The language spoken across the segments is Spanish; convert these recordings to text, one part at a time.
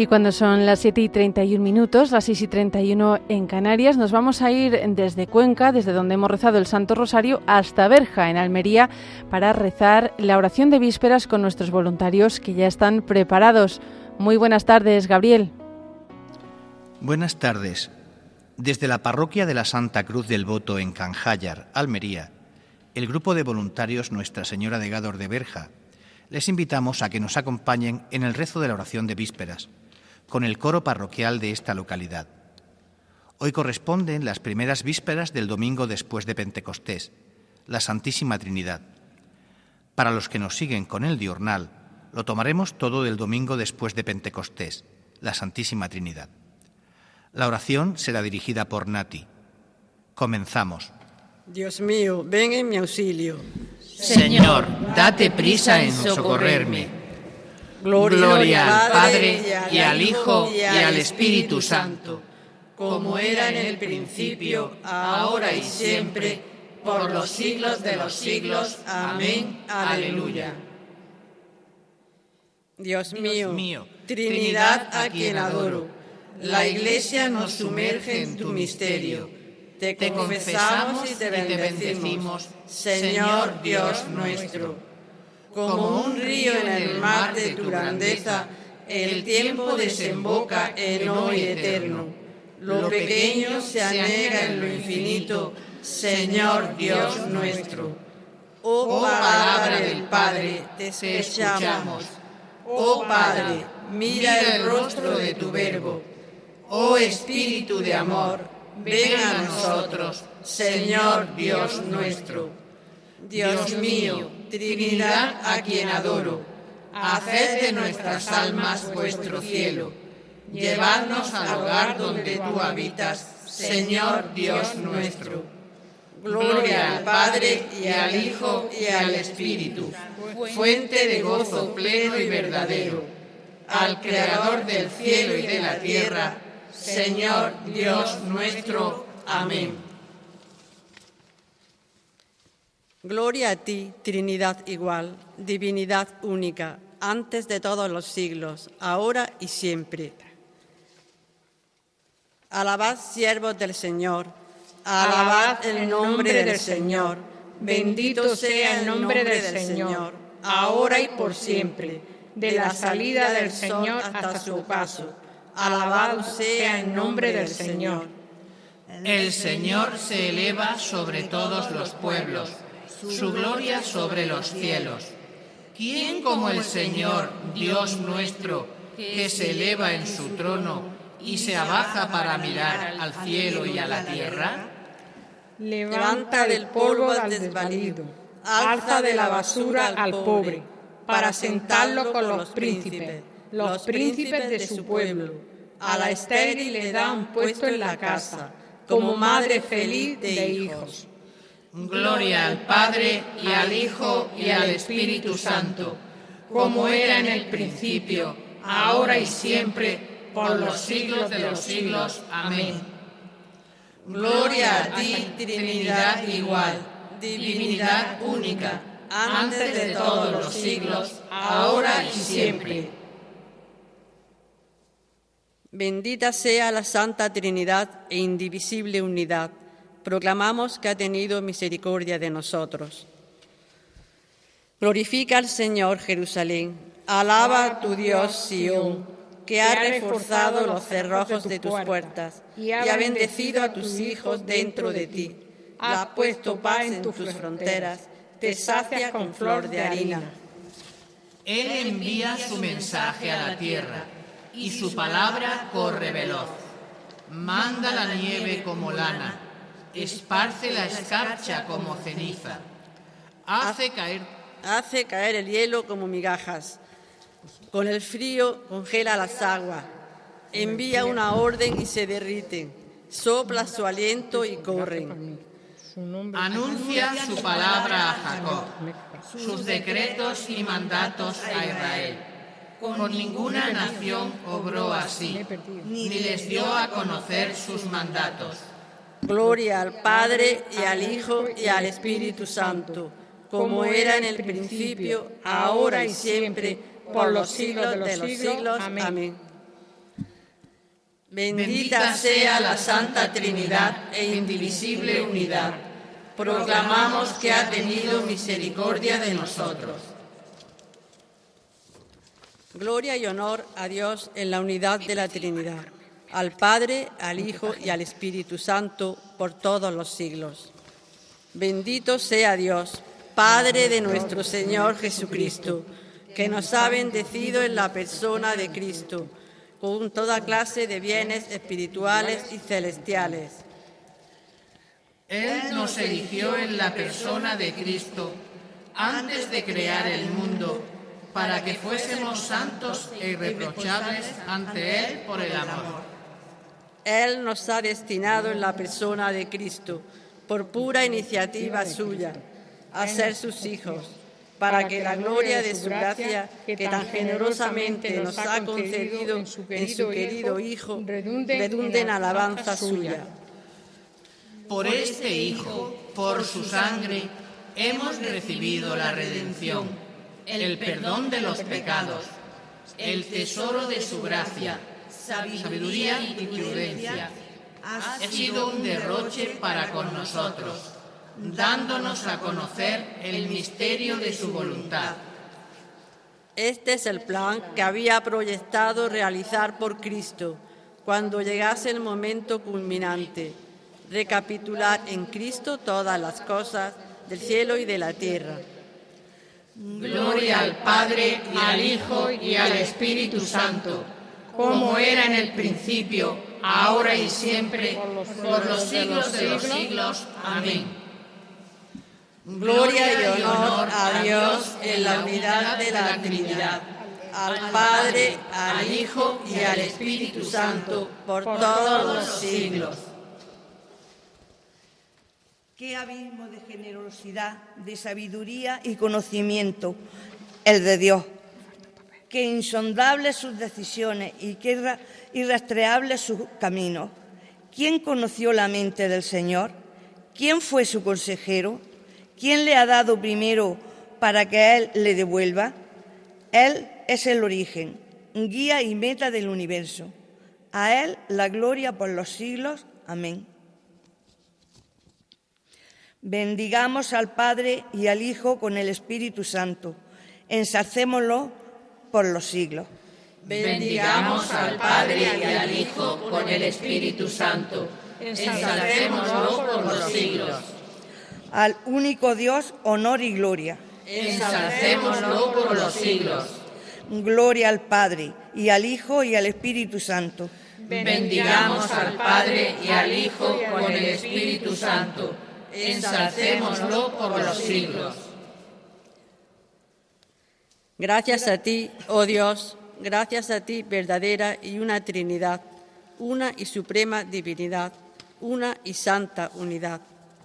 Y cuando son las 7:31, las 6:31 en Canarias, nos vamos a ir desde Cuenca, desde donde hemos rezado el Santo Rosario, hasta Berja, en Almería, para rezar la oración de vísperas con nuestros voluntarios que ya están preparados. Muy buenas tardes, Gabriel. Buenas tardes. Desde la parroquia de la Santa Cruz del Voto en Canjayar, Almería, el grupo de voluntarios Nuestra Señora de Gádor de Berja, les invitamos a que nos acompañen en el rezo de la oración de vísperas, con el coro parroquial de esta localidad. Hoy corresponden las primeras vísperas del domingo después de Pentecostés, la Santísima Trinidad. Para los que nos siguen con el diurnal, lo tomaremos todo del domingo después de Pentecostés, la Santísima Trinidad. La oración será dirigida por Nati. Comenzamos. Dios mío, ven en mi auxilio. Señor, date prisa en socorrerme. Gloria al Padre, y al Hijo, y al Espíritu Santo, como era en el principio, ahora y siempre, por los siglos de los siglos. Amén. Aleluya. Dios mío, Trinidad a quien adoro, la Iglesia nos sumerge en tu misterio. Te confesamos y te bendecimos, Señor Dios nuestro. Como un río en el mar de tu grandeza, el tiempo desemboca en hoy eterno. Lo pequeño se anega en lo infinito, Señor Dios nuestro. Oh palabra del Padre, te escuchamos. Oh Padre, mira el rostro de tu Verbo. Oh Espíritu de amor, ven a nosotros, Señor Dios nuestro. Dios mío, Trinidad a quien adoro, haced de nuestras almas vuestro cielo. Llevadnos al hogar donde tú habitas, Señor Dios nuestro. Gloria al Padre, y al Hijo, y al Espíritu, fuente de gozo pleno y verdadero. Al Creador del cielo y de la tierra, Señor Dios nuestro. Amén. Gloria a ti, Trinidad igual, divinidad única, antes de todos los siglos, ahora y siempre. Alabad, siervos del Señor, alabad el nombre del Señor, bendito sea el nombre del Señor, ahora y por siempre, de la salida del Señor hasta su paso. Alabado sea el nombre del Señor. El Señor se eleva sobre todos los pueblos, su gloria sobre los cielos. ¿Quién como el Señor, Dios nuestro, que se eleva en su trono y se abaja para mirar al cielo y a la tierra? Levanta del polvo al desvalido, alza de la basura al pobre, para sentarlo con los príncipes de su pueblo. A la estéril le da un puesto en la casa, como madre feliz de hijos. Gloria al Padre, y al Hijo, y al Espíritu Santo, como era en el principio, ahora y siempre, por los siglos de los siglos. Amén. Gloria a ti, Trinidad igual, divinidad única, antes de todos los siglos, ahora y siempre. Bendita sea la Santa Trinidad e indivisible unidad. Proclamamos que ha tenido misericordia de nosotros. Glorifica al Señor, Jerusalén. Alaba a tu Dios, Sión, que ha reforzado los cerrojos de tus puertas y ha bendecido a tus hijos dentro de ti. Ha puesto paz en tus fronteras, te sacia con flor de harina. Él envía su mensaje a la tierra, y su palabra corre veloz. Manda la nieve como lana, esparce la escarcha como ceniza, hace caer el hielo como migajas. Con el frío congela las aguas, envía una orden y se derriten, sopla su aliento y corren. Anuncia su palabra a Jacob, sus decretos y mandatos a Israel. Con ninguna nación obró así, ni les dio a conocer sus mandatos. Gloria al Padre, y al Hijo, y al Espíritu Santo, como era en el principio, ahora y siempre, por los siglos de los siglos. Amén. Bendita sea la Santa Trinidad e indivisible unidad. Proclamamos que ha tenido misericordia de nosotros. Gloria y honor a Dios en la unidad de la Trinidad, al Padre, al Hijo y al Espíritu Santo, por todos los siglos. Bendito sea Dios, Padre de nuestro Señor Jesucristo, que nos ha bendecido en la persona de Cristo, con toda clase de bienes espirituales y celestiales. Él nos eligió en la persona de Cristo antes de crear el mundo, para que fuésemos santos e irreprochables ante Él por el amor. Él nos ha destinado en la persona de Cristo, por pura iniciativa suya, a ser sus hijos, para que la gloria de su gracia, que tan generosamente nos ha concedido en su querido Hijo, redunde en alabanza suya. Por este Hijo, por su sangre, hemos recibido la redención, el perdón de los pecados, el tesoro de su gracia, sabiduría y prudencia. Ha sido un derroche para con nosotros, dándonos a conocer el misterio de su voluntad. Este es el plan que había proyectado realizar por Cristo cuando llegase el momento culminante, recapitular en Cristo todas las cosas del cielo y de la tierra. Gloria al Padre, y al Hijo, y al Espíritu Santo, como era en el principio, ahora y siempre, por los siglos de los siglos. Amén. Gloria y honor a Dios en la unidad de la Trinidad, al Padre, al Hijo y al Espíritu Santo, por todos los siglos. Qué abismo de generosidad, de sabiduría y conocimiento el de Dios. Qué insondables sus decisiones y qué irrastreables sus caminos. ¿Quién conoció la mente del Señor? ¿Quién fue su consejero? ¿Quién le ha dado primero para que Él le devuelva? Él es el origen, guía y meta del universo. A Él la gloria por los siglos. Amén. Bendigamos al Padre y al Hijo con el Espíritu Santo. Ensalcémoslo por los siglos. Bendigamos al Padre y al Hijo con el Espíritu Santo. Ensalcémoslo por los siglos. Al único Dios, honor y gloria. Ensalcémoslo por los siglos. Gloria al Padre, y al Hijo, y al Espíritu Santo. Bendigamos al Padre y al Hijo con el Espíritu Santo. Ensalcémoslo por los siglos. Gracias a ti, oh Dios, gracias a ti, verdadera y una Trinidad, una y suprema divinidad, una y santa unidad.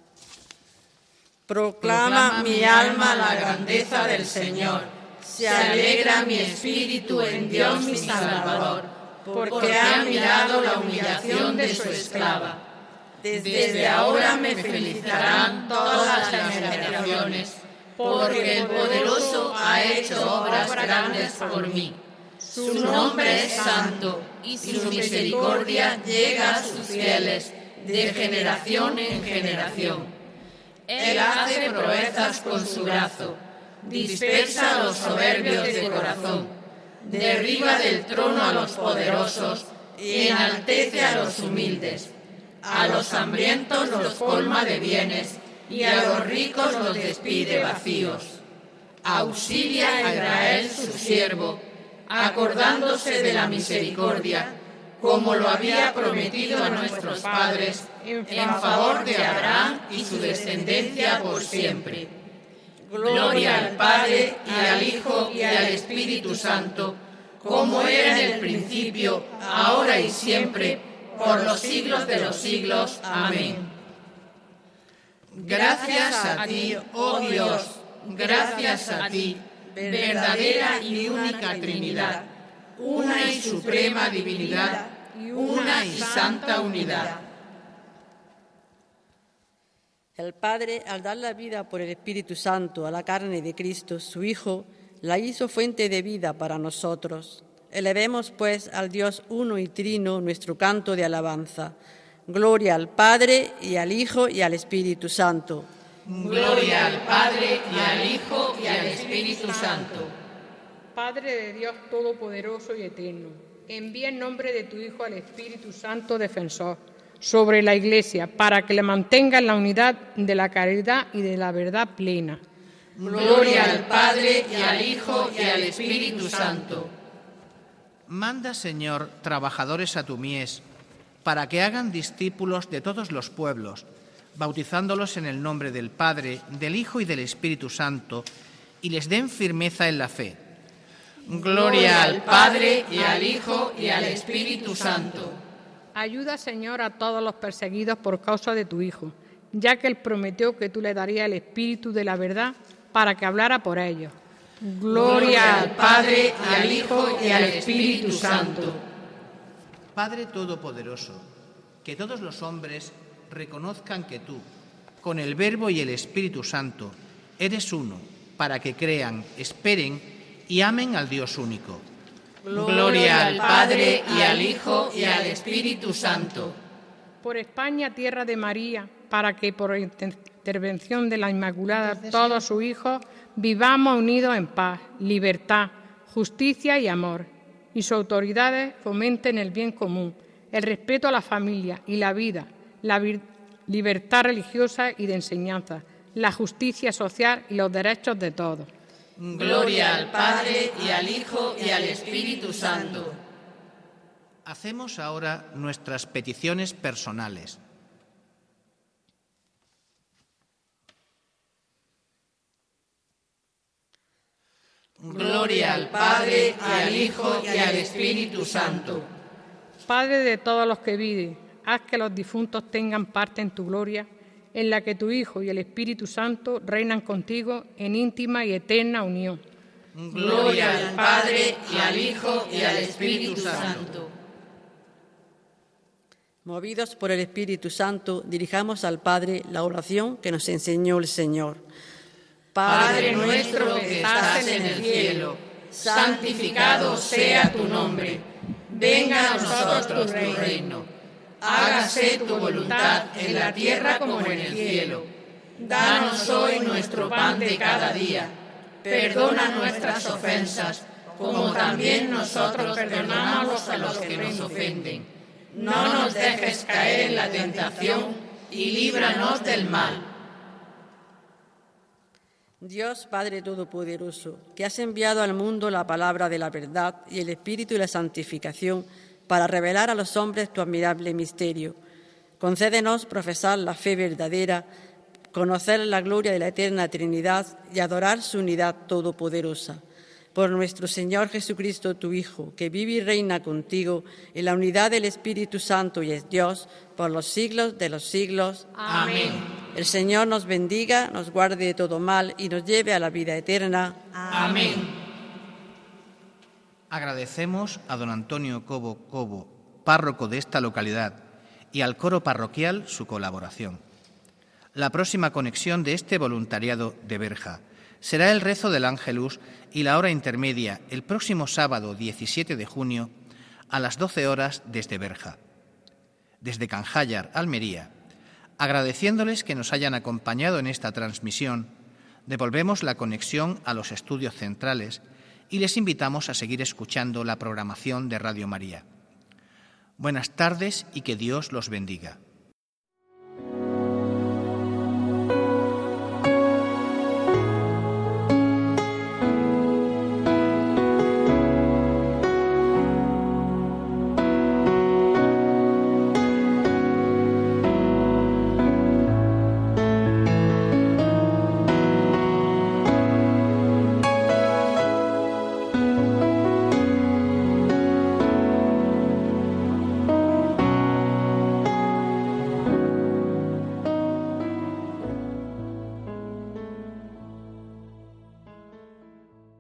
Proclama mi alma la grandeza del Señor, se alegra mi espíritu en Dios mi Salvador, porque ha mirado la humillación de su esclava. Desde ahora me felicitarán todas las generaciones, porque el Poderoso ha hecho obras grandes por mí. Su nombre es santo y su misericordia llega a sus fieles de generación en generación. Él hace proezas con su brazo, dispersa a los soberbios de corazón, derriba del trono a los poderosos y enaltece a los humildes. A los hambrientos los colma de bienes y a los ricos los despide vacíos. Auxilia a Israel su siervo, acordándose de la misericordia, como lo había prometido a nuestros padres, en favor de Abraham y su descendencia por siempre. Gloria al Padre, y al Hijo, y al Espíritu Santo, como era en el principio, ahora y siempre, por los siglos de los siglos. Amén. Gracias a ti, oh Dios, gracias a ti, verdadera y única Trinidad, una y suprema divinidad, una y santa unidad. El Padre, al dar la vida por el Espíritu Santo a la carne de Cristo, su Hijo, la hizo fuente de vida para nosotros. Elevemos, pues, al Dios uno y trino nuestro canto de alabanza. Gloria al Padre, y al Hijo, y al Espíritu Santo. Gloria al Padre, y al Hijo, y al Espíritu Santo. Padre de Dios Todopoderoso y Eterno, envía en nombre de tu Hijo al Espíritu Santo Defensor sobre la Iglesia, para que la mantenga en la unidad de la caridad y de la verdad plena. Gloria al Padre, y al Hijo, y al Espíritu Santo. Manda, Señor, trabajadores a tu mies, para que hagan discípulos de todos los pueblos, bautizándolos en el nombre del Padre, del Hijo y del Espíritu Santo, y les den firmeza en la fe. Gloria al Padre, y al Hijo, y al Espíritu Santo. Ayuda, Señor, a todos los perseguidos por causa de tu Hijo, ya que Él prometió que tú le darías el Espíritu de la verdad para que hablara por ellos. Gloria al Padre, y al Hijo, y al Espíritu Santo. Padre Todopoderoso, que todos los hombres reconozcan que tú, con el Verbo y el Espíritu Santo, eres uno, para que crean, esperen y amen al Dios único. Gloria al Padre, y al Hijo, y al Espíritu Santo. Por España, tierra de María, para que por intervención de la Inmaculada todos sus hijos vivamos unidos en paz, libertad, justicia y amor, y sus autoridades fomenten el bien común, el respeto a la familia y la vida, la libertad religiosa y de enseñanza, la justicia social y los derechos de todos. Gloria al Padre, y al Hijo, y al Espíritu Santo. Hacemos ahora nuestras peticiones personales. Gloria al Padre, y al Hijo, y al Espíritu Santo. Padre de todos los que viven, haz que los difuntos tengan parte en tu gloria, en la que tu Hijo y el Espíritu Santo reinan contigo en íntima y eterna unión. Gloria al Padre, y al Hijo, y al Espíritu Santo. Movidos por el Espíritu Santo, dirijamos al Padre la oración que nos enseñó el Señor. Padre nuestro que estás en el cielo, santificado sea tu nombre. Venga a nosotros tu reino. Hágase tu voluntad en la tierra como en el cielo. Danos hoy nuestro pan de cada día. Perdona nuestras ofensas, como también nosotros perdonamos a los que nos ofenden. No nos dejes caer en la tentación y líbranos del mal. Dios Padre Todopoderoso, que has enviado al mundo la palabra de la verdad y el Espíritu y la santificación para revelar a los hombres tu admirable misterio, concédenos profesar la fe verdadera, conocer la gloria de la eterna Trinidad y adorar su unidad todopoderosa. Por nuestro Señor Jesucristo, tu Hijo, que vive y reina contigo en la unidad del Espíritu Santo y es Dios, por los siglos de los siglos. Amén. El Señor nos bendiga, nos guarde de todo mal y nos lleve a la vida eterna. Amén. Agradecemos a don Antonio Cobo, párroco de esta localidad, y al coro parroquial su colaboración. La próxima conexión de este voluntariado de Berja será el rezo del Ángelus y la hora intermedia el próximo sábado 17 de junio a las 12 horas desde Berja. Desde Canjayar, Almería, agradeciéndoles que nos hayan acompañado en esta transmisión, devolvemos la conexión a los estudios centrales y les invitamos a seguir escuchando la programación de Radio María. Buenas tardes y que Dios los bendiga.